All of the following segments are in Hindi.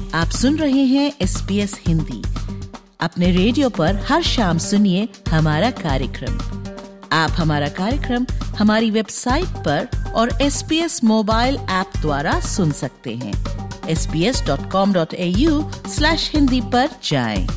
आप सुन रहे हैं SBS हिंदी। अपने रेडियो पर हर शाम सुनिए हमारा कार्यक्रम। आप हमारा कार्यक्रम हमारी वेबसाइट पर और SBS मोबाइल ऐप द्वारा सुन सकते हैं। sbs.com.au/hindi पर जाएं।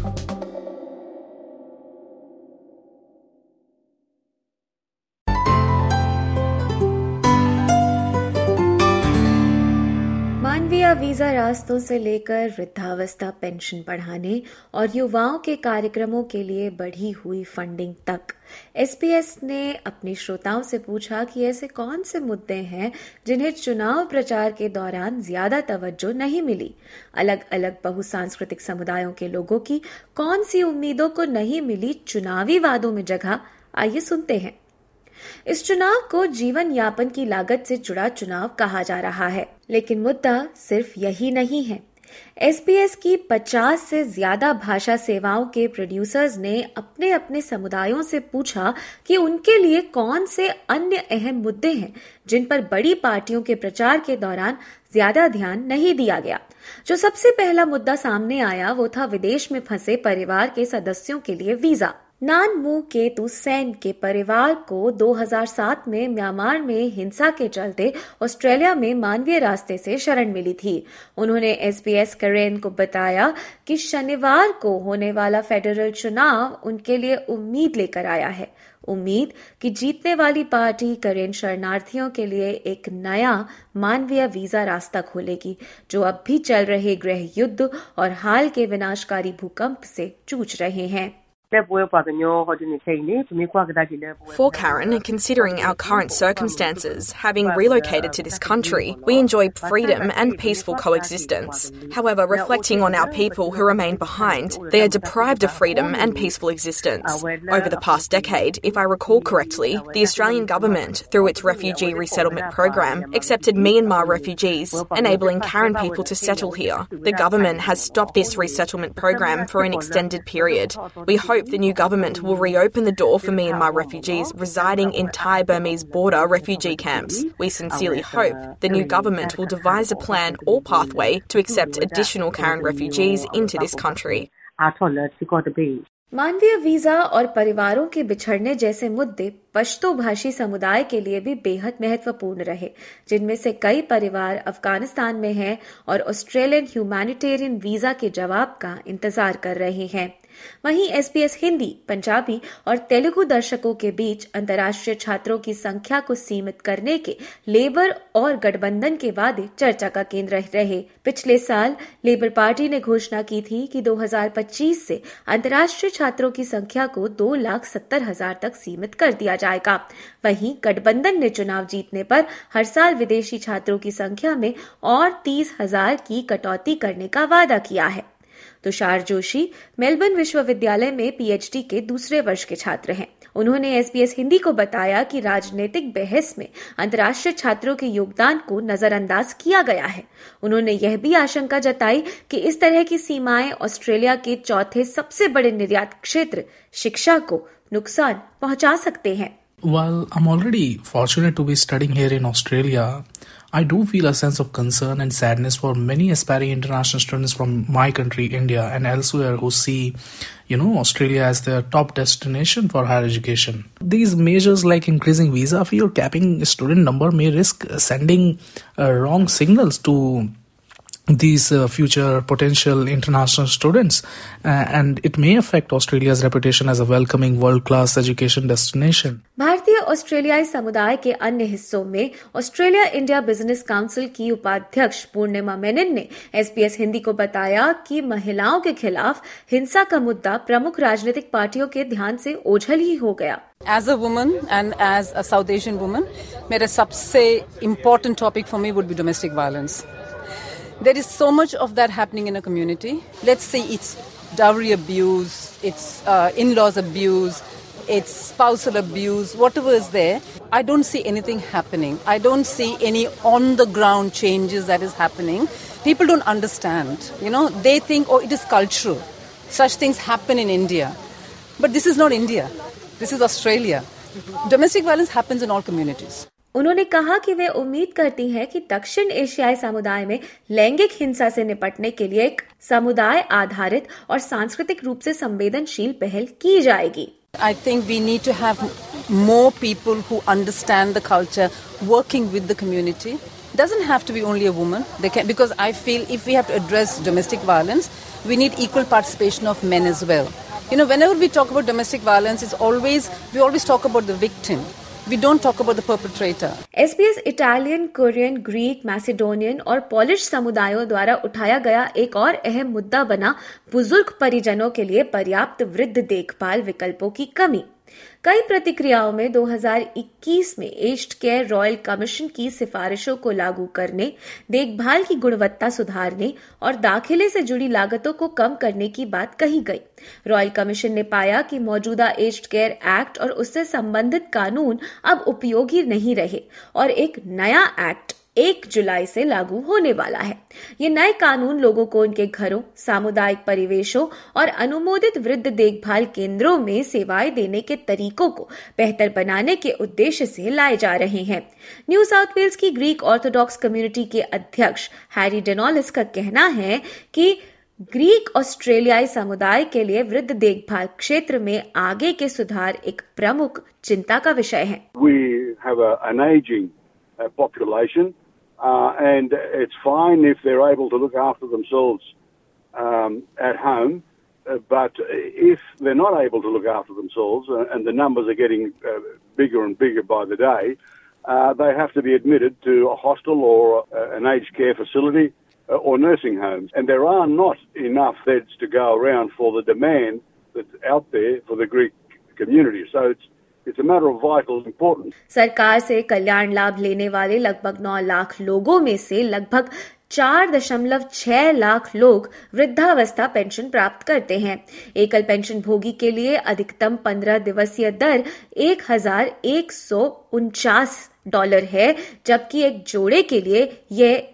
मानवीय वीजा रास्तों से लेकर वृद्धावस्था पेंशन बढ़ाने और युवाओं के कार्यक्रमों के लिए बढ़ी हुई फंडिंग तक, SBS ने अपने श्रोताओं से पूछा कि ऐसे कौन से मुद्दे हैं जिन्हें चुनाव प्रचार के दौरान ज्यादा तवज्जो नहीं मिली। अलग अलग बहुसांस्कृतिक समुदायों के लोगों की कौन सी उम्मीदों को नहीं मिली चुनावी वादों में जगह। आइए सुनते हैं। इस चुनाव को जीवन यापन की लागत से जुड़ा चुनाव कहा जा रहा है, लेकिन मुद्दा सिर्फ यही नहीं है। SBS की 50 से ज्यादा भाषा सेवाओं के प्रोड्यूसर्स ने अपने अपने समुदायों से पूछा कि उनके लिए कौन से अन्य अहम मुद्दे हैं जिन पर बड़ी पार्टियों के प्रचार के दौरान ज्यादा ध्यान नहीं दिया गया। जो सबसे पहला मुद्दा सामने आया वो था विदेश में फंसे परिवार के सदस्यों के लिए वीजा। नान मू केतु सेन के परिवार को 2007 में म्यांमार में हिंसा के चलते ऑस्ट्रेलिया में मानवीय रास्ते से शरण मिली थी। उन्होंने SBS करेन को बताया कि शनिवार को होने वाला फेडरल चुनाव उनके लिए उम्मीद लेकर आया है। उम्मीद कि जीतने वाली पार्टी करेन शरणार्थियों के लिए एक नया मानवीय वीजा रास्ता खोलेगी, जो अब भी चल रहे गृह युद्ध और हाल के विनाशकारी भूकंप से जूझ रहे हैं। For Karen, considering our current circumstances, having relocated to this country, we enjoy freedom and peaceful coexistence. However, reflecting on our people who remain behind, they are deprived of freedom and peaceful existence. Over the past decade, if I recall correctly, the Australian government, through its refugee resettlement program, accepted Myanmar refugees, enabling Karen people to settle here. The government has stopped this resettlement program for an extended period. We hope the new government will reopen the door for Myanmar refugees residing in Thai Burmese border refugee camps. We sincerely hope the new government will devise a plan or pathway to accept additional Karen refugees into this country. मानवीय वीजा और परिवारों के बिछड़ने जैसे मुद्दे पश्तो भाषी समुदाय के लिए भी बेहद महत्वपूर्ण रहे, जिनमें से कई परिवार अफगानिस्तान में हैं और ऑस्ट्रेलियन ह्यूमैनिटेरियन वीजा के जवाब का इंतजार कर रहे हैं। वहीं SBS हिंदी, पंजाबी और तेलुगु दर्शकों के बीच अंतर्राष्ट्रीय छात्रों की संख्या को सीमित करने के लेबर और गठबंधन के वादे चर्चा का केंद्र रहे। पिछले साल लेबर पार्टी ने घोषणा की थी कि 2025 से अंतर्राष्ट्रीय छात्रों की संख्या को 2,70,000 तक सीमित कर दिया जाएगा। वहीं गठबंधन ने चुनाव जीतने पर हर साल विदेशी छात्रों की संख्या में और 30,000 की कटौती करने का वादा किया है। तुषार जोशी मेलबर्न विश्वविद्यालय में PhD के दूसरे वर्ष के छात्र हैं। उन्होंने SBS हिंदी को बताया कि राजनीतिक बहस में अंतर्राष्ट्रीय छात्रों के योगदान को नजरअंदाज किया गया है। उन्होंने यह भी आशंका जताई कि इस तरह की सीमाएं ऑस्ट्रेलिया के चौथे सबसे बड़े निर्यात क्षेत्र शिक्षा को नुकसान पहुंचा सकते हैं। While I'm already fortunate to be studying here in Australia, I do feel a sense of concern and sadness for many aspiring international students from my country, India, and elsewhere who see, Australia as their top destination for higher education. These measures like increasing visa fee or capping student number may risk sending wrong signals to these future potential international students, and it may affect Australia's reputation as a welcoming world-class education destination. भारतीय ऑस्ट्रेलियाई समुदाय के अन्य हिस्सों में ऑस्ट्रेलिया इंडिया बिजनेस काउंसिल की उपाध्यक्ष पूर्णिमा मेनन ने SBS हिंदी को बताया कि महिलाओं के खिलाफ हिंसा का मुद्दा प्रमुख राजनीतिक पार्टियों के ध्यान से ओझल ही हो गया। As a woman and as a South Asian woman, मेरा सबसे important topic for me would be domestic violence. There is so much of that happening in a community. Let's say it's dowry abuse, it's in-laws abuse, it's spousal abuse, whatever is there. I don't see anything happening. I don't see any on-the-ground changes that is happening. People don't understand. They think, it is cultural. Such things happen in India. But this is not India. This is Australia. Domestic violence happens in all communities. उन्होंने कहा कि वे उम्मीद करती हैं कि दक्षिण एशियाई समुदाय में लैंगिक हिंसा से निपटने के लिए एक समुदाय आधारित और सांस्कृतिक रूप से संवेदनशील पहल की जाएगी। I think we need to have more people who understand the culture working with the community. It doesn't have to be only a woman. Because I feel if we have to address domestic violence, we need equal participation of men as well. Whenever we talk about domestic violence, we always talk about the victim. We don't talk about the perpetrator. SBS Italian, Korean, Greek, Macedonian और पोलिश समुदायों द्वारा उठाया गया एक और अहम मुद्दा बना बुजुर्ग परिजनों के लिए पर्याप्त वृद्ध देखभाल विकल्पों की कमी। कई प्रतिक्रियाओं में 2021 में एज्ड केयर रॉयल कमीशन की सिफारिशों को लागू करने, देखभाल की गुणवत्ता सुधारने और दाखिले से जुड़ी लागतों को कम करने की बात कही गई। रॉयल कमीशन ने पाया कि मौजूदा एज्ड केयर एक्ट और उससे संबंधित कानून अब उपयोगी नहीं रहे और एक नया एक्ट 1 जुलाई से लागू होने वाला है। ये नए कानून लोगों को उनके घरों, सामुदायिक परिवेशों और अनुमोदित वृद्ध देखभाल केंद्रों में सेवाएं देने के तरीकों को बेहतर बनाने के उद्देश्य से लाए जा रहे हैं। न्यू साउथ वेल्स की ग्रीक ऑर्थोडॉक्स कम्युनिटी के अध्यक्ष हैरी डेनोलिस का कहना है कि ग्रीक ऑस्ट्रेलियाई समुदाय के लिए वृद्ध देखभाल क्षेत्र में आगे के सुधार एक प्रमुख चिंता का विषय है। We have an aging population. And it's fine if they're able to look after themselves at home, but if they're not able to look after themselves and the numbers are getting bigger and bigger by the day, they have to be admitted to a hostel or an aged care facility or nursing homes. And there are not enough beds to go around for the demand that's out there for the Greek community. So it's a matter of vital importance. सरकार से कल्याण लाभ लेने वाले लगभग 9 लाख लोगों में से लगभग 4.6 लाख लोग वृद्धावस्था पेंशन प्राप्त करते हैं। एकल पेंशन भोगी के लिए अधिकतम 15 दिवसीय दर $1,149 है, जबकि एक जोड़े के लिए यह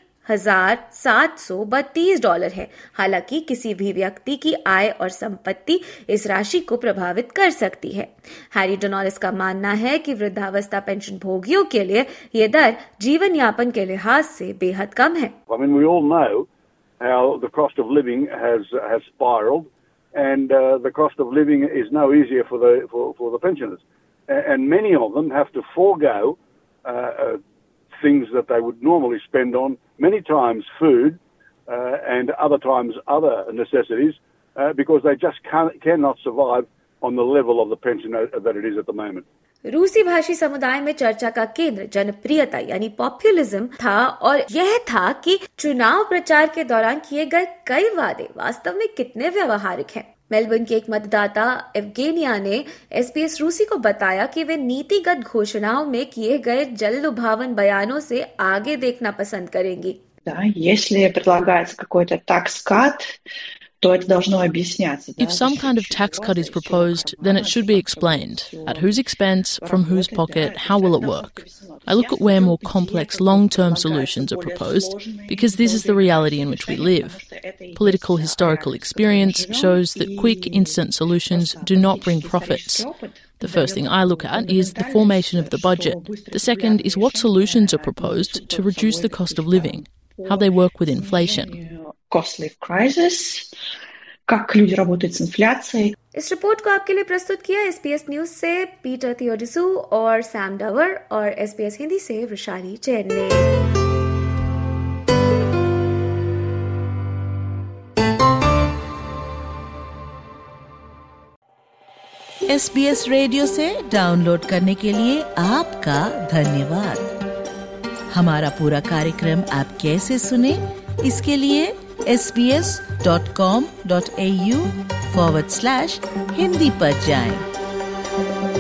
$1,732 है। हालांकि किसी भी व्यक्ति की आय और संपत्ति इस राशि को प्रभावित कर सकती है। हैरी डेनोलिस का मानना है कि वृद्धावस्था पेंशन भोगियों के लिए यह दर जीवन यापन के लिहाज से बेहद कम है। I mean, we all know how the cost of living has spiraled, and the cost of living is no easier for the pensioners, and many of them have to forego things that they would normally spend on, many times food and other times other necessities, because they just cannot survive on the level of the pension that it is at the moment. रूसी भाषी समुदाय में चर्चा का केंद्र जनप्रियता यानी पॉपुलिज्म था और यह था कि चुनाव प्रचार के दौरान किए गए कई वादे वास्तव में कितने व्यवहारिक हैं। मेलबर्न की एक मतदाता एवगेनिया ने SBS रूसी को बताया कि वे नीतिगत घोषणाओं में किए गए जल्दलुभावन बयानों से आगे देखना पसंद करेंगी। Если предлагается какой-то tax-cut, то это должно объясняться. If some kind of tax cut is proposed, then it should be explained. At whose expense, from whose pocket, how will it work? I look at where more complex long-term solutions are proposed, because this is the reality in which we live. Political historical experience shows that quick, instant solutions do not bring profits. The first thing I look at is the formation of the budget. The second is what solutions are proposed to reduce the cost of living, how they work with inflation. Cost life crisis, как люди работают с инфляцией. इस रिपोर्ट को आपके लिए प्रस्तुत किया SBS न्यूज से पीटर थियोडिसू और सैम डवर और SBS हिंदी से वृषाली जैन ने। SBS रेडियो से डाउनलोड करने के लिए आपका धन्यवाद। हमारा पूरा कार्यक्रम आप कैसे सुने, इसके लिए sbs.com.au/hindi पर जाएं।